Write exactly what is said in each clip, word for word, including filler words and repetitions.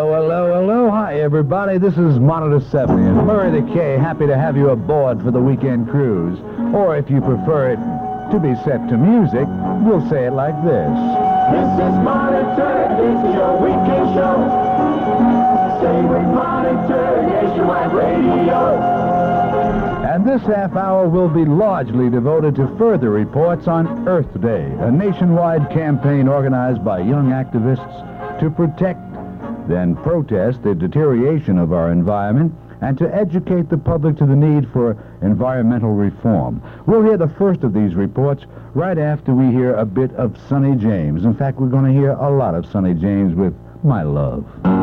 Hello, hello, hello. Hi, everybody. This is Monitor seventy and Murray the K. Happy to have you aboard for the weekend cruise. Or if you prefer it to be set to music, we'll say it like this. This is Monitor. This is your weekend show. Stay with Monitor Nationwide Radio. And this half hour will be largely devoted to further reports on Earth Day, a nationwide campaign organized by young activists to protect, then protest the deterioration of our environment and to educate the public to the need for environmental reform. We'll hear the first of these reports right after we hear a bit of Sonny James. In fact, we're going to hear a lot of Sonny James with My Love.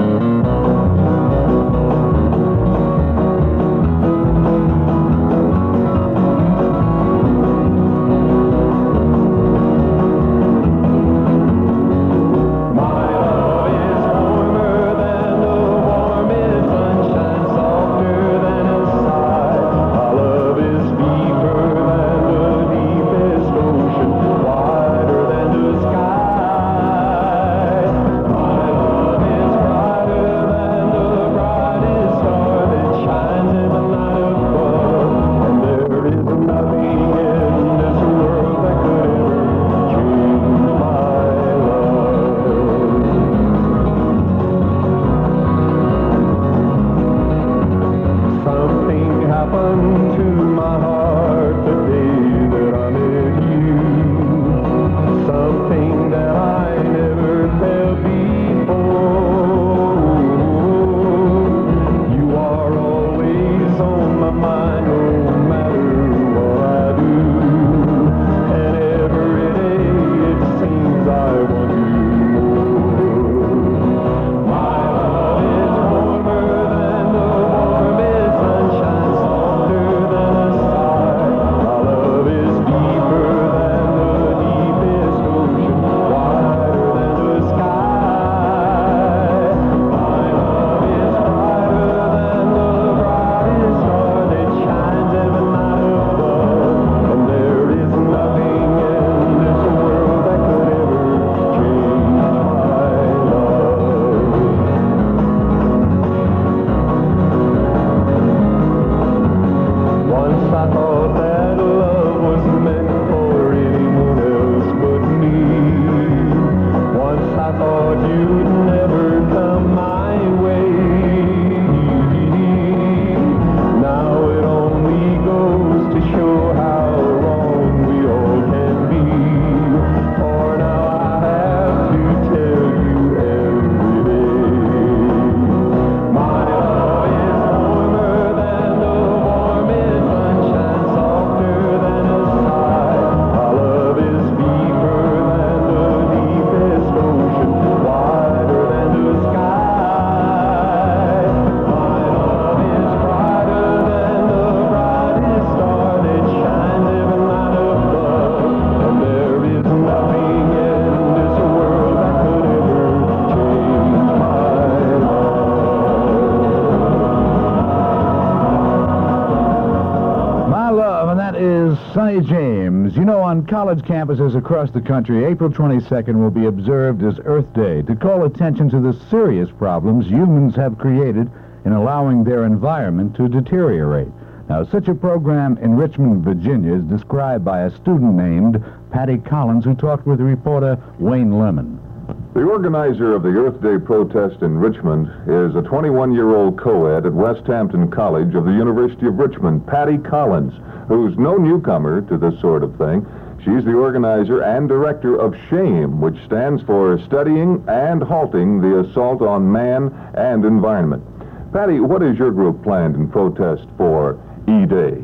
Sonny James. You know, on college campuses across the country, April twenty-second will be observed as Earth Day to call attention to the serious problems humans have created in allowing their environment to deteriorate. Now, such a program in Richmond, Virginia is described by a student named Patty Collins, who talked with reporter Wayne Lemon. The organizer of the Earth Day protest in Richmond is a twenty-one-year-old co-ed at West Hampton College of the University of Richmond, Patty Collins, who's no newcomer to this sort of thing. She's the organizer and director of SHAME, which stands for Studying and Halting the Assault on Man and Environment. Patty, what is your group planned in protest for E-Day?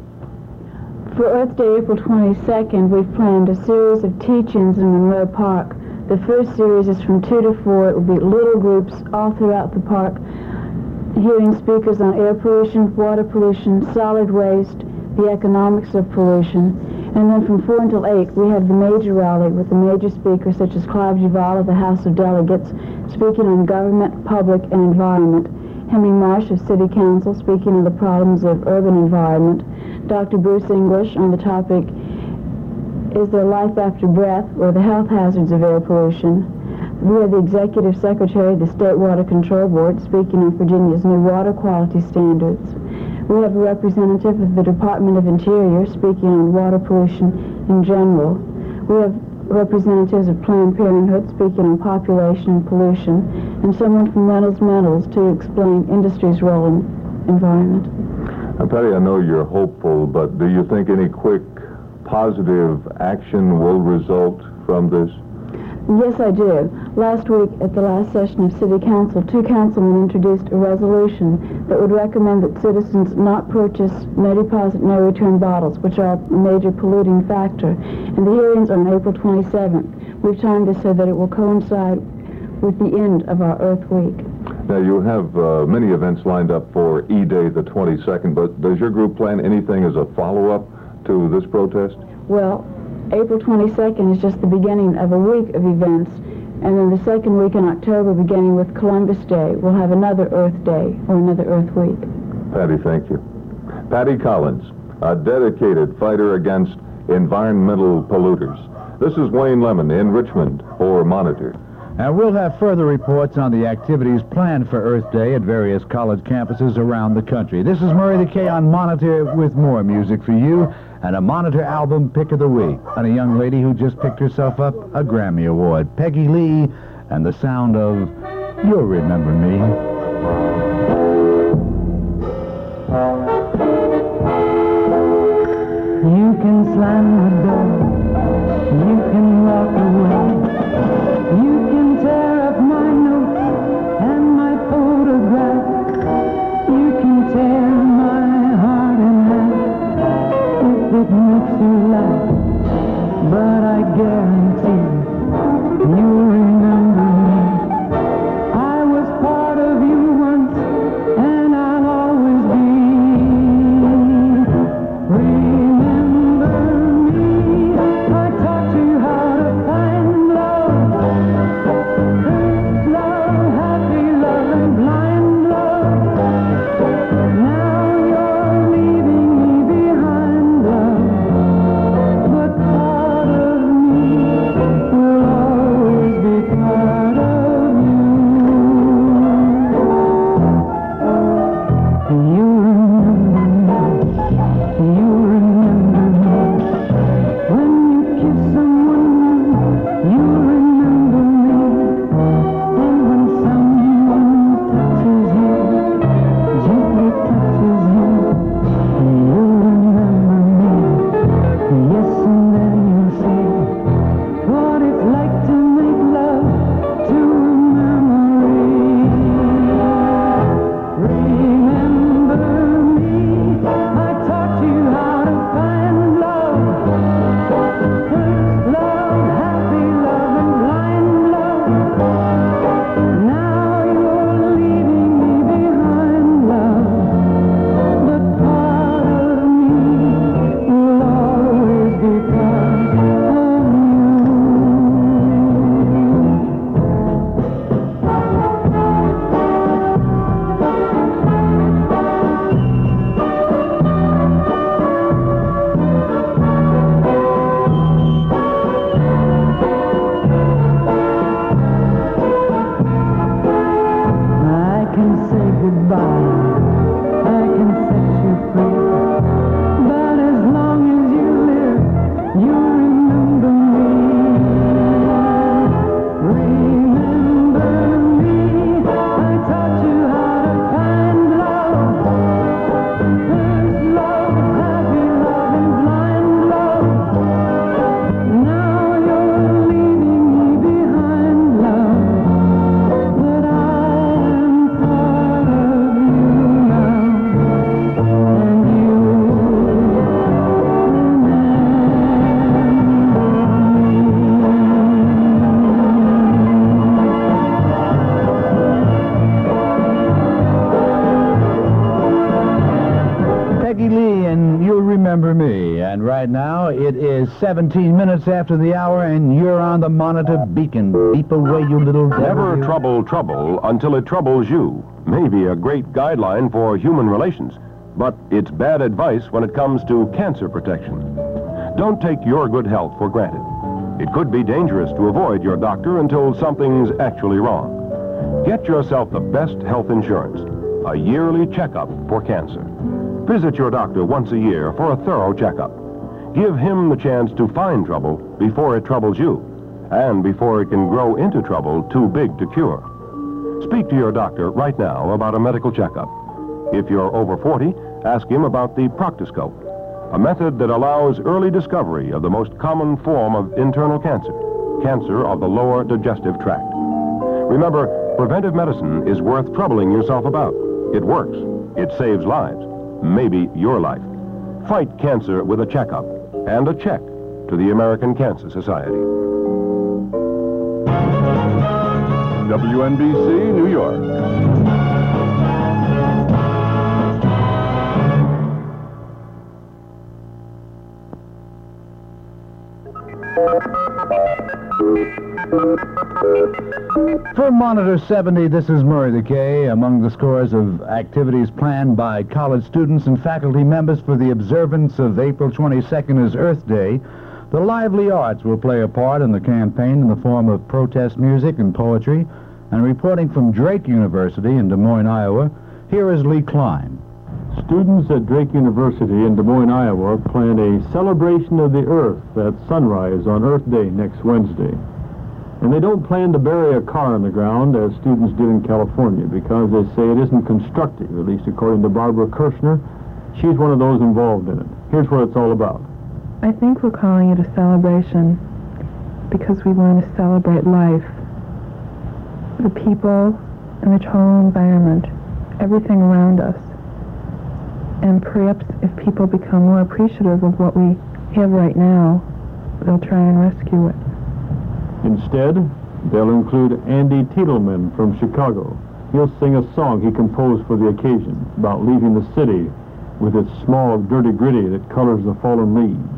For Earth Day, April twenty-second, we've planned a series of teach-ins in Monroe Park. The first series is from two to four. It will be little groups all throughout the park, hearing speakers on air pollution, water pollution, solid waste, the economics of pollution. And then from four until eight, we have the major rally with the major speakers such as Clive Givala of the House of Delegates speaking on government, public, and environment. Henry Marsh of City Council speaking on the problems of urban environment. Doctor Bruce English on the topic, Is There Life After Breath, or the health hazards of air pollution. We have the Executive Secretary of the State Water Control Board speaking on Virginia's new water quality standards. We have a representative of the Department of Interior speaking on water pollution in general. We have representatives of Planned Parenthood speaking on population and pollution, and someone from Reynolds Metals to explain industry's role in environment. Now, Patty, I know you're hopeful, but do you think any quick positive action will result from this? Yes, I do. Last week, at the last session of City Council, two councilmen introduced a resolution that would recommend that citizens not purchase no deposit, no return bottles, which are a major polluting factor. And the hearings are on April twenty-seventh. We've timed this so that it will coincide with the end of our Earth Week. Now, you have uh, many events lined up for E-Day the twenty-second, but does your group plan anything as a follow-up to this protest? Well, April twenty-second is just the beginning of a week of events, and then the second week in October, beginning with Columbus Day, we'll have another Earth Day or another Earth Week. Patty, thank you. Patty Collins, a dedicated fighter against environmental polluters. This is Wayne Lemon in Richmond for Monitor. And we'll have further reports on the activities planned for Earth Day at various college campuses around the country. This is Murray the K on Monitor with more music for you and a Monitor album pick of the week on a young lady who just picked herself up a Grammy Award, Peggy Lee, and the sound of You'll Remember Me. You can slam the door, you can walk away, you can tear up my notes and my photograph, you can tear my heart in half if it makes you laugh, but I guarantee you'll remember me. I was part of you once, and I'll always be. Remember me, I taught you how to find love, first love, happy love, and blind love. Now you're leaving me behind, love, but part of me will always be part of you. You remember me, you remember me. When you kiss someone new, you remember me. And when someone touches you, gently touches you, you remember me. Yes, and then you'll see what it's like to make love to a memory. Remember me, I taught you how to find love, first love, happy love, and blind love. Now you're leaving me behind, love, but part of me will always be part of you. I can say goodbye, I can set you free, but as long as you live, you remember me. Remember me, I taught you how to find love, first love, happy love, and blind love. Now you're leaving me behind, love, but I am part of you now, and you Peggy Lee and You'll Remember Me. And right now it is seventeen minutes after the hour and you're on the Monitor Beacon. Beep away, you little Never devil. trouble trouble until it troubles you. Maybe a great guideline for human relations, but it's bad advice when it comes to cancer protection. Don't take your good health for granted. It could be dangerous to avoid your doctor until something's actually wrong. Get yourself the best health insurance, a yearly checkup for cancer. Visit your doctor once a year for a thorough checkup. Give him the chance to find trouble before it troubles you, and before it can grow into trouble too big to cure. Speak to your doctor right now about a medical checkup. If you're over forty, ask him about the proctoscope, a method that allows early discovery of the most common form of internal cancer, cancer of the lower digestive tract. Remember, preventive medicine is worth troubling yourself about. It works. It saves lives. Maybe your life. Fight cancer with a checkup and a check to the American Cancer Society. W N B C, New York. For Monitor seventy, this is Murray the K. Among the scores of activities planned by college students and faculty members for the observance of April twenty-second is Earth Day. The lively arts will play a part in the campaign in the form of protest music and poetry. And reporting from Drake University in Des Moines, Iowa, here is Lee Klein. Students at Drake University in Des Moines, Iowa, plan a celebration of the Earth at sunrise on Earth Day next Wednesday. And they don't plan to bury a car in the ground, as students did in California, because they say it isn't constructive, at least according to Barbara Kirshner. She's one of those involved in it. Here's what it's all about. I think we're calling it a celebration because we want to celebrate life, the people and the total environment, everything around us. And perhaps if people become more appreciative of what we have right now, they'll try and rescue it. Instead, they'll include Andy Tiedelman from Chicago. He'll sing a song he composed for the occasion about leaving the city with its smog, dirty gritty that colors the fallen leaves.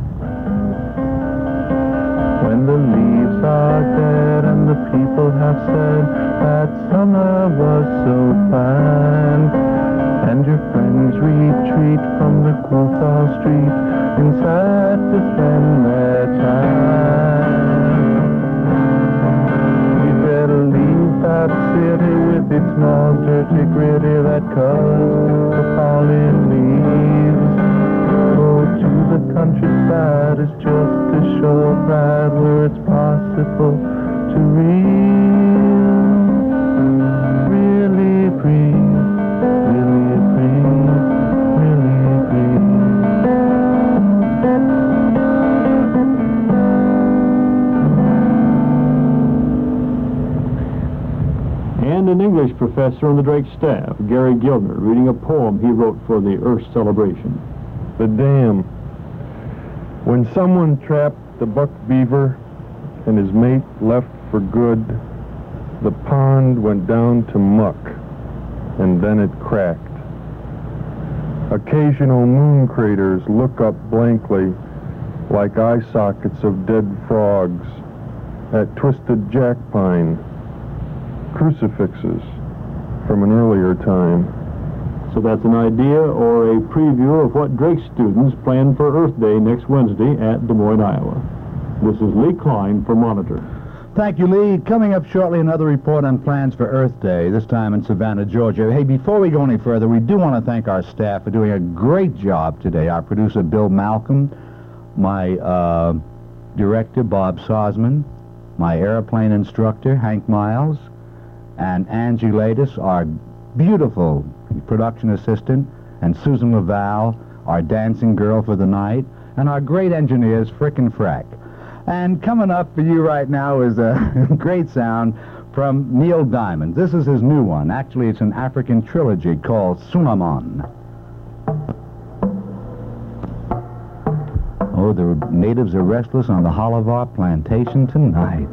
When the leaves are dead and the people have said that summer was so fine, and your friends retreat from the cool fall street inside to spend their time, you better leave that city with its small, dirty gritty that colors the falling leaves. Go to the countryside, it's just a short ride where it's possible to real, really breathe, really breathe, really breathe. And an English professor on the Drake staff, Gary Gilner, reading a poem he wrote for the Earth celebration. The dam. When someone trapped the buck beaver and his mate left for good, the pond went down to muck, and then it cracked. Occasional moon craters look up blankly like eye sockets of dead frogs at twisted jack pine, crucifixes from an earlier time. So that's an idea or a preview of what Drake students plan for Earth Day next Wednesday at Des Moines, Iowa. This is Lee Klein for Monitor. Thank you, Lee. Coming up shortly, another report on plans for Earth Day, this time in Savannah, Georgia. Hey, before we go any further, we do want to thank our staff for doing a great job today. Our producer, Bill Malcolm, my uh, director, Bob Sosman, my airplane instructor, Hank Miles, and Angie Ladis, our beautiful production assistant, and Susan Laval, our dancing girl for the night, and our great engineers, Frick and Frack. And coming up for you right now is a great sound from Neil Diamond. This is his new one. Actually, it's an African trilogy called Sunamon. Oh, the natives are restless on the Halavar plantation tonight.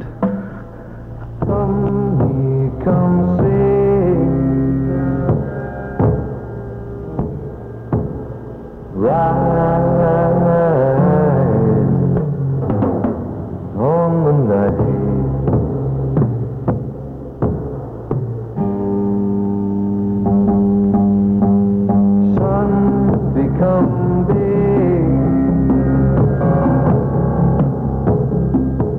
Come, come see, ride on the night. Sun become big,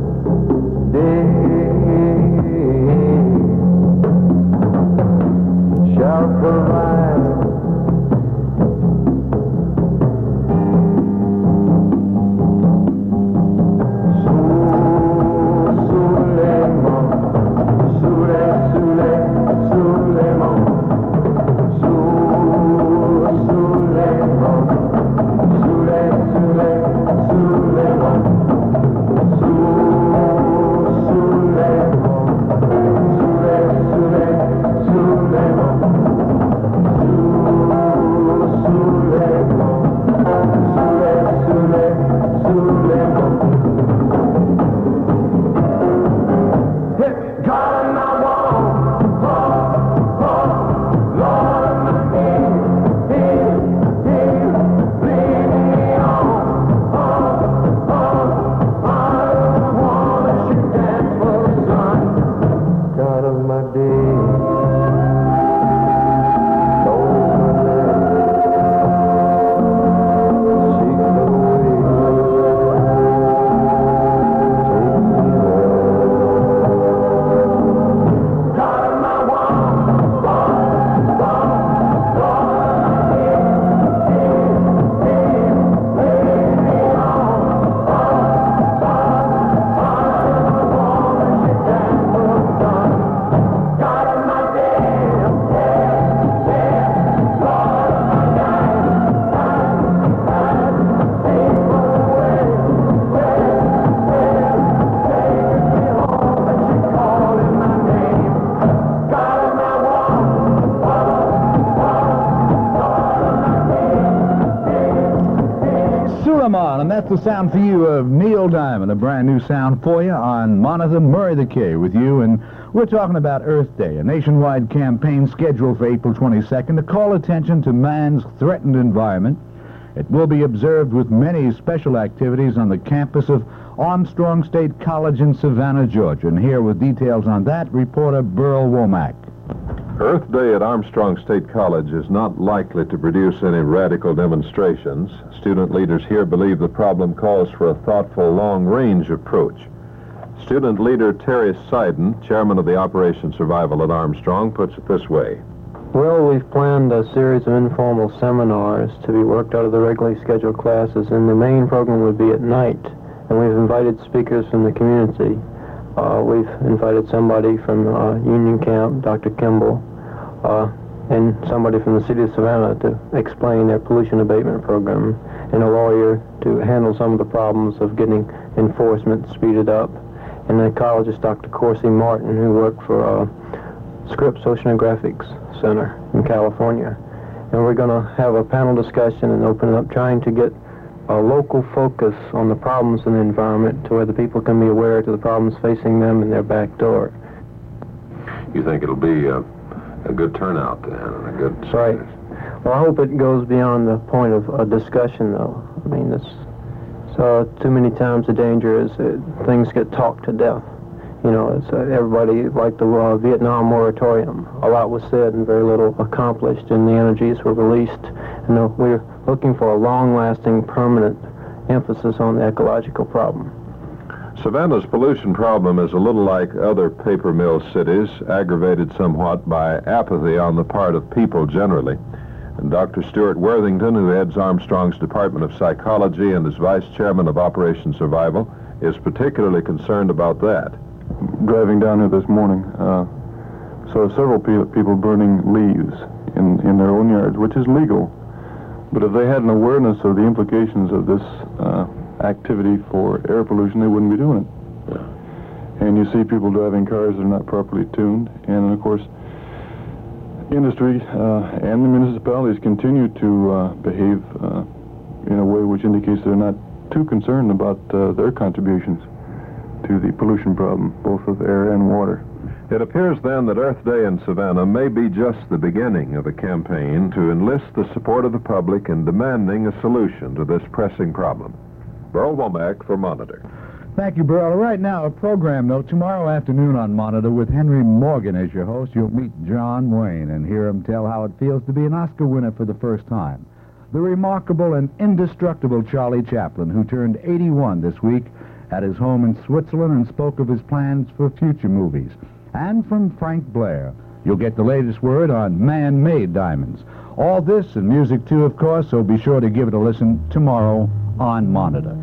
Ulamon, and that's the sound for you of Neil Diamond, a brand new sound for you on Monitor. Murray the K with you, and we're talking about Earth Day, a nationwide campaign scheduled for April twenty-second to call attention to man's threatened environment. It will be observed with many special activities on the campus of Armstrong State College in Savannah, Georgia. And here with details on that, reporter Burl Womack. Earth Day at Armstrong State College is not likely to produce any radical demonstrations. Student leaders here believe the problem calls for a thoughtful, long-range approach. Student leader Terry Seiden, chairman of the Operation Survival at Armstrong, puts it this way. Well, we've planned a series of informal seminars to be worked out of the regularly scheduled classes, and the main program would be at night. And we've invited speakers from the community. Uh, we've invited somebody from uh, Union Camp, Doctor Kimball, uh, and somebody from the city of Savannah to explain their pollution abatement program, and a lawyer to handle some of the problems of getting enforcement speeded up, and an ecologist, Doctor Corsi Martin, who worked for uh, Scripps Oceanographics Center in California. And we're going to have a panel discussion and open it up, trying to get a local focus on the problems in the environment to where the people can be aware to the problems facing them in their back door. You think it'll be a, a good turnout then, and a good... Right. Well, I hope it goes beyond the point of a discussion, though. I mean, it's, so too many times the danger is that things get talked to death. You know, it's, uh, everybody, like the uh, Vietnam moratorium, a lot was said and very little accomplished, and the energies were released. And uh, we're looking for a long-lasting, permanent emphasis on the ecological problem. Savannah's pollution problem is a little like other paper mill cities, aggravated somewhat by apathy on the part of people generally. And Doctor Stuart Worthington, who heads Armstrong's Department of Psychology and is vice chairman of Operation Survival, is particularly concerned about that. Driving down here this morning, uh, saw several pe- people burning leaves in, in their own yards, which is legal. But if they had an awareness of the implications of this uh, activity for air pollution, they wouldn't be doing it. Yeah. And you see people driving cars that are not properly tuned, and of course, industry uh, and the municipalities continue to uh, behave uh, in a way which indicates they're not too concerned about uh, their contributions to the pollution problem, both of air and water. It appears then that Earth Day in Savannah may be just the beginning of a campaign to enlist the support of the public in demanding a solution to this pressing problem. Burl Womack for Monitor. Thank you, Burl. Right now, a program note. Tomorrow afternoon on Monitor, with Henry Morgan as your host, you'll meet John Wayne and hear him tell how it feels to be an Oscar winner for the first time. The remarkable and indestructible Charlie Chaplin, who turned eighty-one this week, at his home in Switzerland and spoke of his plans for future movies. And from Frank Blair, you'll get the latest word on man-made diamonds. All this and music, too, of course, so be sure to give it a listen tomorrow on Monitor.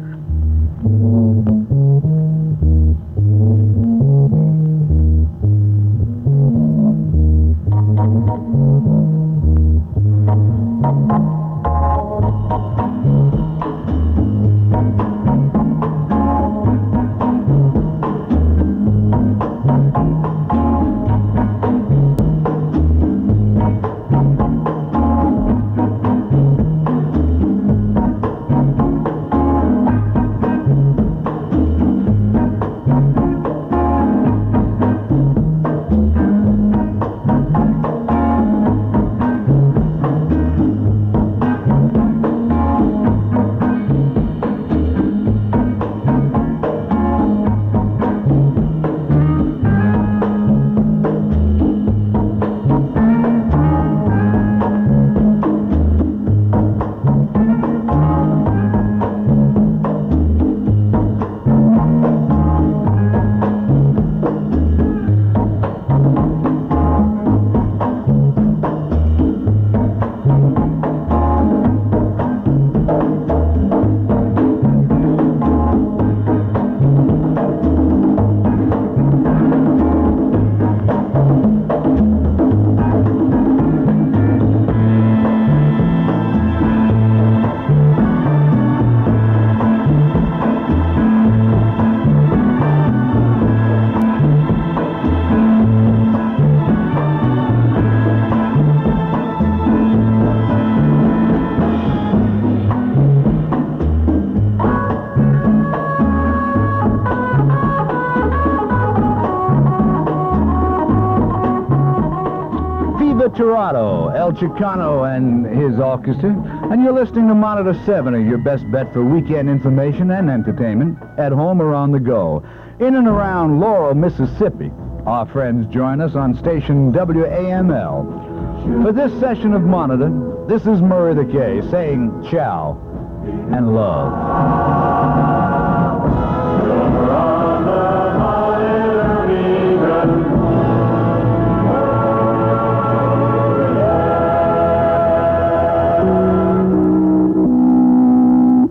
Tirado, El Chicano, and his orchestra, and you're listening to Monitor seventy, your best bet for weekend information and entertainment, at home or on the go. In and around Laurel, Mississippi, our friends join us on station W A M L. For this session of Monitor, this is Murray the K saying ciao and love.